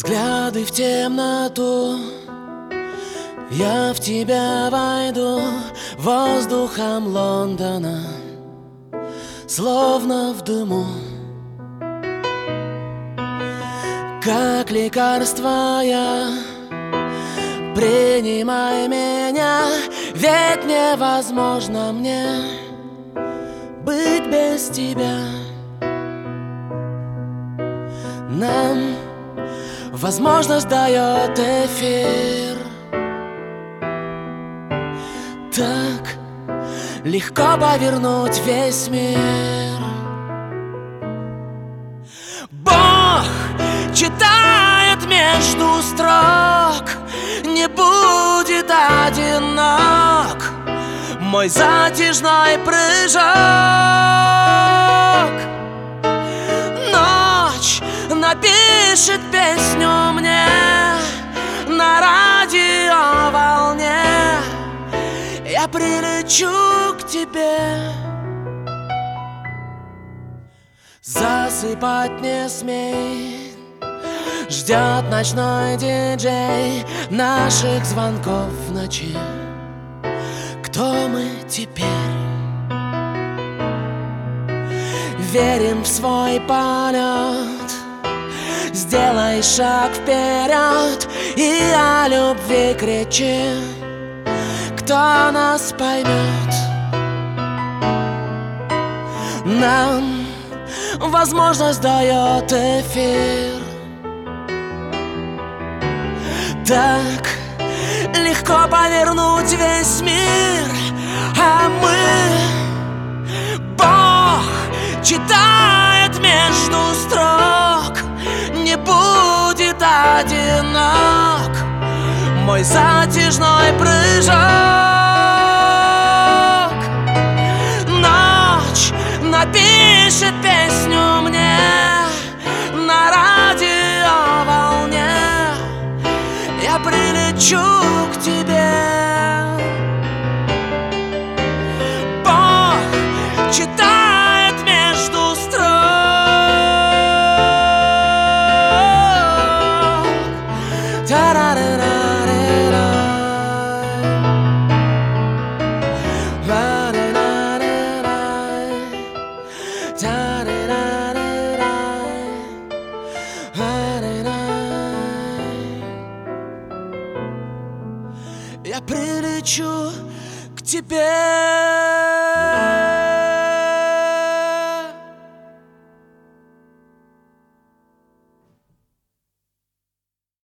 Взгляды в темноту, я в тебя войду воздухом Лондона, словно в дыму. Как лекарство я, принимай меня, ведь невозможно мне быть без тебя. Нам возможность дает эфир. Так легко повернуть весь мир. Бог читает между строк, не будет одинок мой затяжной прыжок. Ночь напишет песню мне на радиоволне. Я прилечу к тебе. Засыпать не смей, ждет ночной диджей наших звонков в ночи. Кто мы теперь? Верим в свой полет, сделай шаг вперед и о любви кричи. Кто нас поймет? Нам возможность дает эфир. Так легко повернуть весь мир, а мы, Бог читает между строк, не будет одинок мой затяжной прыжок. Ночь напишет песню мне на радиоволне. Я прилечу к тебе. Бог читает между строк. Я прилечу к тебе.